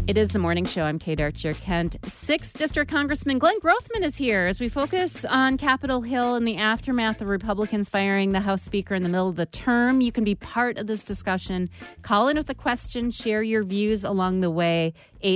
It is the morning show. I'm Kate Archer. Kent 6th District Congressman Glenn Grothman is here as we focus on Capitol Hill in the aftermath of Republicans firing the House Speaker in the middle of the term. You can be part of this discussion. Call in with a question. Share your views along the way.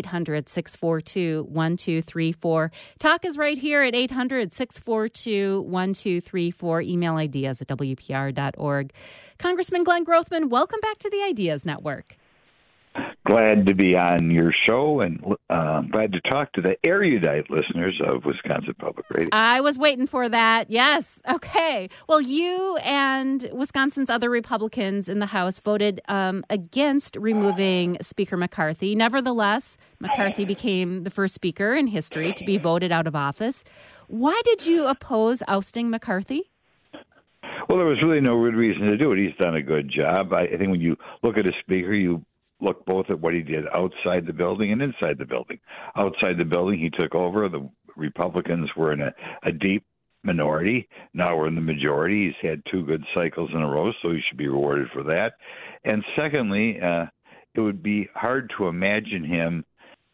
800-642-1234. Talk is right here at 800-642-1234. Email ideas at WPR.org. Congressman Glenn Grothman, welcome back to the Ideas Network. Glad to be on your show and glad to talk to the erudite listeners of Wisconsin Public Radio. I was waiting for that. Yes. Okay. Well, you and Wisconsin's other Republicans in the House voted against removing Speaker McCarthy. Nevertheless, McCarthy became the first speaker in history to be voted out of office. Why did you oppose ousting McCarthy? Well, there was really no good reason to do it. He's done a good job. I think when you look at a speaker, you look both at what he did outside the building and inside the building. Outside the building, he took over. The Republicans were in a deep minority. Now we're in the majority. He's had two good cycles in a row, so he should be rewarded for that. And secondly, it would be hard to imagine him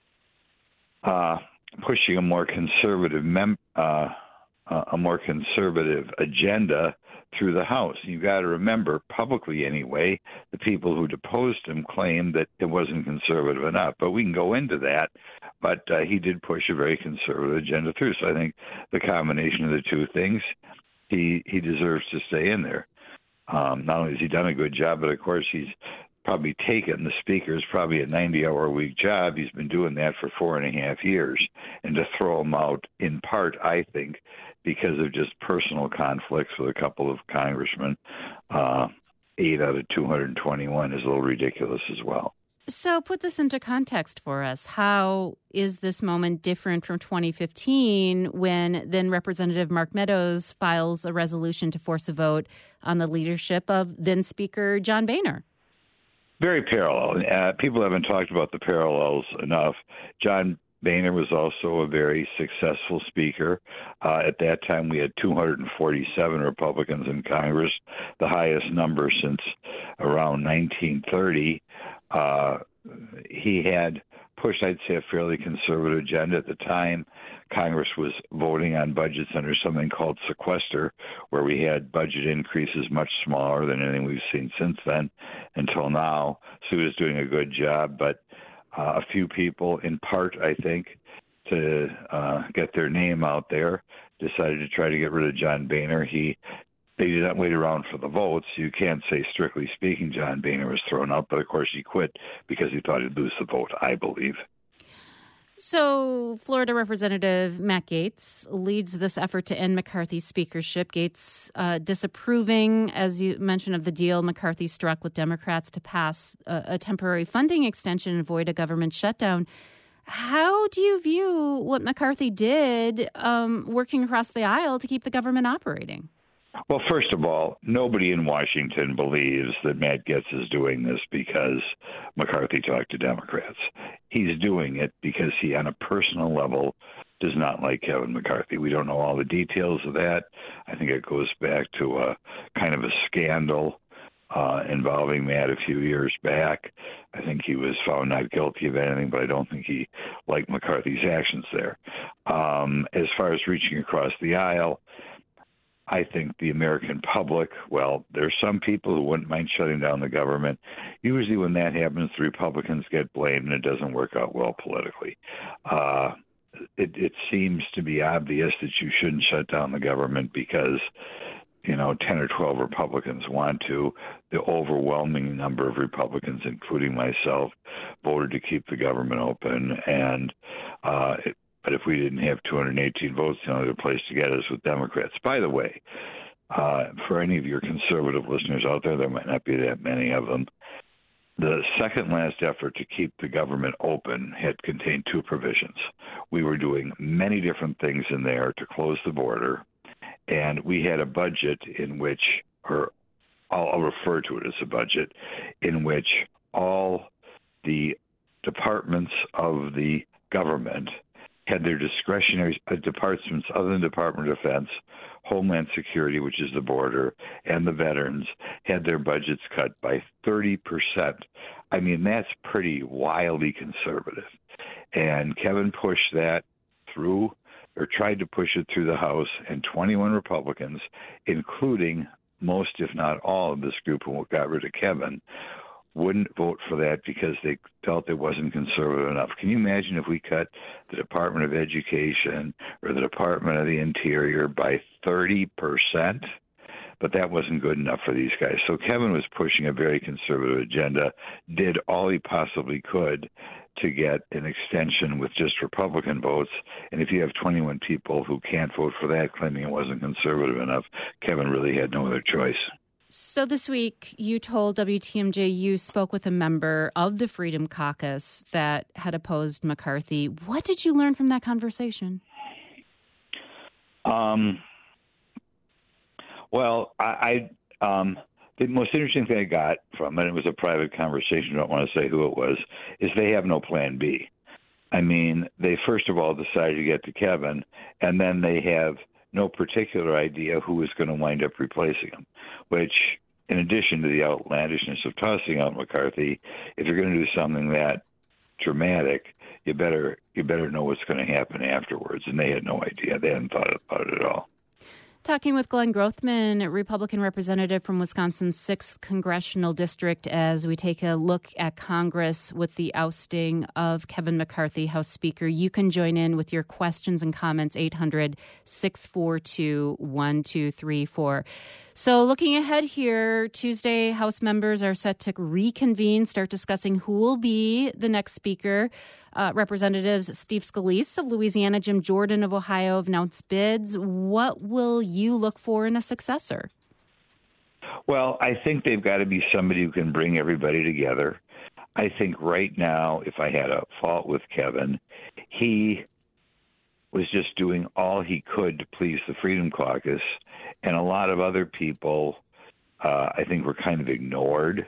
pushing a more conservative agenda through the House. You've got to remember, publicly anyway, the people who deposed him claimed that it wasn't conservative enough. But we can go into that. But he did push a very conservative agenda through. So I think the combination of the two things, he deserves to stay in there. Not only has he done a good job, but of course he's probably taken, the speaker's probably a 90-hour-a-week job. He's been doing that for 4.5 years. And to throw him out, in part, I think, because of just personal conflicts with a couple of congressmen, 8 out of 221 is a little ridiculous as well. So put this into context for us. How is this moment different from 2015 when then Representative Mark Meadows files a resolution to force a vote on the leadership of then Speaker John Boehner? Very parallel. People haven't talked about the parallels enough. John Boehner was also a very successful speaker. At that time, we had 247 Republicans in Congress, the highest number since around 1930. He had pushed, I'd say, a fairly conservative agenda. At the time, Congress was voting on budgets under something called sequester, where we had budget increases much smaller than anything we've seen since then until now. So he was doing a good job, but a few people, in part, I think, to get their name out there, decided to try to get rid of John Boehner. They did not wait around for the votes. You can't say, strictly speaking, John Boehner was thrown out, but of course he quit because he thought he'd lose the vote, I believe. So Florida Representative Matt Gaetz leads this effort to end McCarthy's speakership. Gaetz disapproving, as you mentioned, of the deal McCarthy struck with Democrats to pass a temporary funding extension and avoid a government shutdown. How do you view what McCarthy did working across the aisle to keep the government operating? Well, first of all, nobody in Washington believes that Matt Gaetz is doing this because McCarthy talked to Democrats. He's doing it because he, on a personal level, does not like Kevin McCarthy. We don't know all the details of that. I think it goes back to a kind of a scandal involving Matt a few years back. I think he was found not guilty of anything, but I don't think he liked McCarthy's actions there. As far as reaching across the aisle, I think the American public, well, there's some people who wouldn't mind shutting down the government. Usually when that happens, the Republicans get blamed and it doesn't work out well politically. It seems to be obvious that you shouldn't shut down the government because, 10 or 12 Republicans want to. The overwhelming number of Republicans, including myself, voted to keep the government open. And but if we didn't have 218 votes, the only other place to get us with Democrats. By the way, for any of your conservative listeners out there might not be that many of them, the second last effort to keep the government open had contained two provisions. We were doing many different things in there to close the border, and we had a budget in which, or I'll refer to it as a budget, in which all the departments of the government had their discretionary departments other than Department of Defense, Homeland Security, which is the border, and the veterans, had their budgets cut by 30%. I mean, that's pretty wildly conservative. And Kevin pushed that through, or tried to push it through the House, and 21 Republicans, including most, if not all, of this group who got rid of Kevin, wouldn't vote for that because they felt it wasn't conservative enough. Can you imagine if we cut the Department of Education or the Department of the Interior by 30%? But that wasn't good enough for these guys. So Kevin was pushing a very conservative agenda, did all he possibly could to get an extension with just Republican votes. And if you have 21 people who can't vote for that, claiming it wasn't conservative enough, Kevin really had no other choice. So this week, you told WTMJ you spoke with a member of the Freedom Caucus that had opposed McCarthy. What did you learn from that conversation? Well, the most interesting thing I got from it, it was a private conversation, I don't want to say who it was, is they have no plan B. I mean, they first of all decided to get to Kevin, and then they have no particular idea who is going to wind up replacing him, which, in addition to the outlandishness of tossing out McCarthy, if you're going to do something that dramatic, you better know what's going to happen afterwards. And they had no idea. They hadn't thought about it at all. Talking with Glenn Grothman, a Republican representative from Wisconsin's 6th Congressional District, as we take a look at Congress with the ousting of Kevin McCarthy, House Speaker. You can join in with your questions and comments, 800-642-1234. So looking ahead here, Tuesday, House members are set to reconvene, start discussing who will be the next speaker. Representatives Steve Scalise of Louisiana, Jim Jordan of Ohio have announced bids. What will you look for in a successor? Well, I think they've got to be somebody who can bring everybody together. I think right now, if I had a fault with Kevin, he was just doing all he could to please the Freedom Caucus, and a lot of other people, I think, were kind of ignored.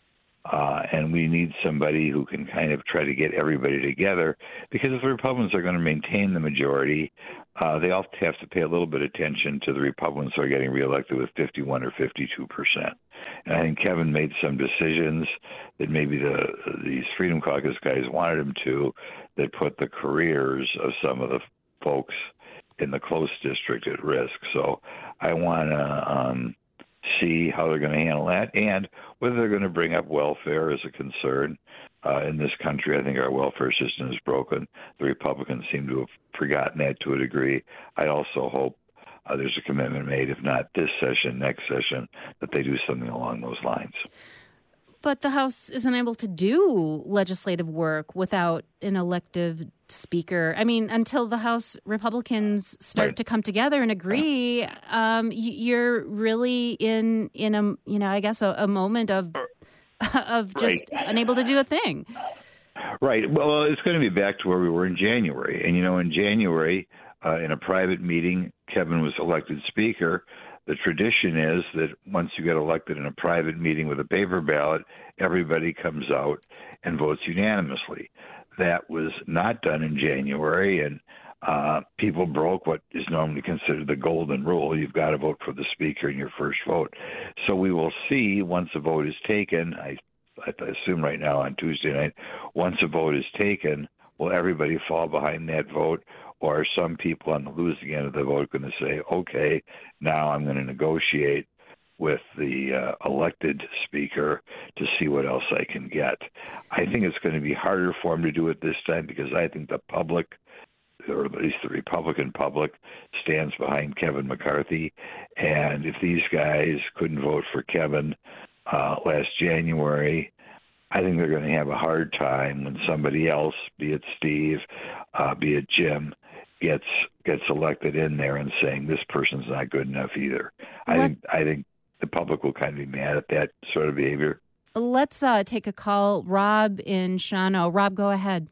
And we need somebody who can kind of try to get everybody together, because if the Republicans are going to maintain the majority, they all have to pay a little bit of attention to the Republicans who are getting reelected with 51 or 52%. And I think Kevin made some decisions that maybe these Freedom Caucus guys wanted him to, that put the careers of some of the folks in the close district at risk. So I want to see how they're going to handle that, and whether they're going to bring up welfare as a concern in this country. I think our welfare system is broken. The Republicans seem to have forgotten that to a degree. I also hope there's a commitment made, if not this session, next session, that they do something along those lines. But the House isn't able to do legislative work without an elective speaker. I mean, until the House Republicans start to come together and agree, you're really in a, I guess, a moment of just unable to do a thing. Right. Well, it's going to be back to where we were in January. And, in January, in a private meeting, Kevin was elected speaker. The tradition is that once you get elected in a private meeting with a paper ballot, everybody comes out and votes unanimously. That was not done in January, and people broke what is normally considered the golden rule. You've got to vote for the speaker in your first vote. So we will see once a vote is taken, I assume right now on Tuesday night, once a vote is taken, will everybody fall behind that vote? Or are some people on the losing end of the vote going to say, okay, now I'm going to negotiate with the elected speaker to see what else I can get? I think it's going to be harder for him to do it this time, because I think the public, or at least the Republican public, stands behind Kevin McCarthy. And if these guys couldn't vote for Kevin last January, I think they're going to have a hard time when somebody else, be it Steve, be it Jim, gets elected in there and saying this person's not good enough either. I think the public will kind of be mad at that sort of behavior. Let's take a call. Rob in Shawano. Rob, go ahead.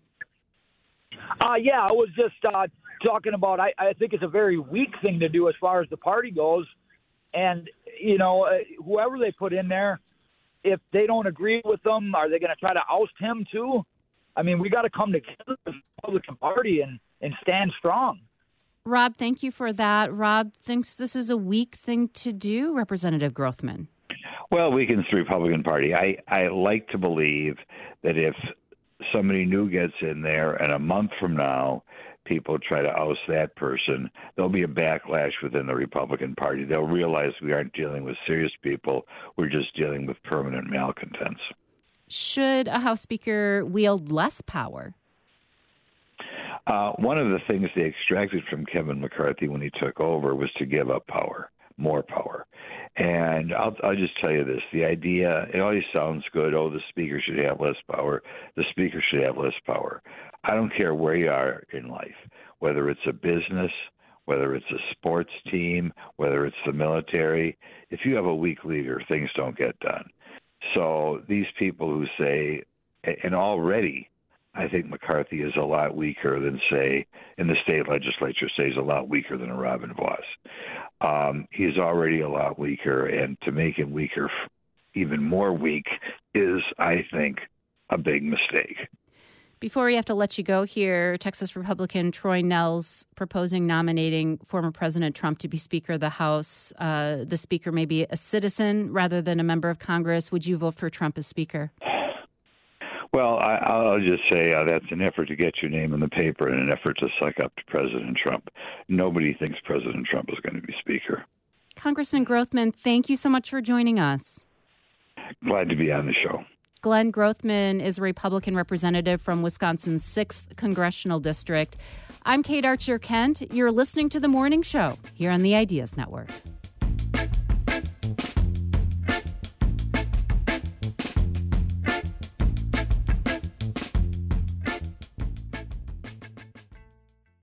Yeah, I was just talking about, I think it's a very weak thing to do as far as the party goes. And, whoever they put in there, if they don't agree with them, are they going to try to oust him too? I mean, we got to come together as a Republican Party and stand strong. Rob, thank you for that. Rob thinks this is a weak thing to do, Representative Grothman. Well, weakens the Republican Party. I like to believe that if somebody new gets in there, and a month from now, people try to oust that person, there'll be a backlash within the Republican Party. They'll realize we aren't dealing with serious people. We're just dealing with permanent malcontents. Should a House Speaker wield less power? One of the things they extracted from Kevin McCarthy when he took over was to give up power, more power. And I'll just tell you this. The idea, it always sounds good, the Speaker should have less power. The Speaker should have less power. I don't care where you are in life, whether it's a business, whether it's a sports team, whether it's the military. If you have a weak leader, things don't get done. So these people who say, and already I think McCarthy is a lot weaker than, say, in the state legislature, say he's a lot weaker than a Robin Vos. He's already a lot weaker, and to make him weaker, even more weak, is, I think, a big mistake. Before we have to let you go here, Texas Republican Troy Nehls proposing nominating former President Trump to be Speaker of the House. The Speaker may be a citizen rather than a member of Congress. Would you vote for Trump as Speaker? Well, I'll just say that's an effort to get your name in the paper and an effort to suck up to President Trump. Nobody thinks President Trump is going to be Speaker. Congressman Grothman, thank you so much for joining us. Glad to be on the show. Glenn Grothman is a Republican representative from Wisconsin's 6th Congressional District. I'm Kate Archer-Kent. You're listening to The Morning Show here on the Ideas Network.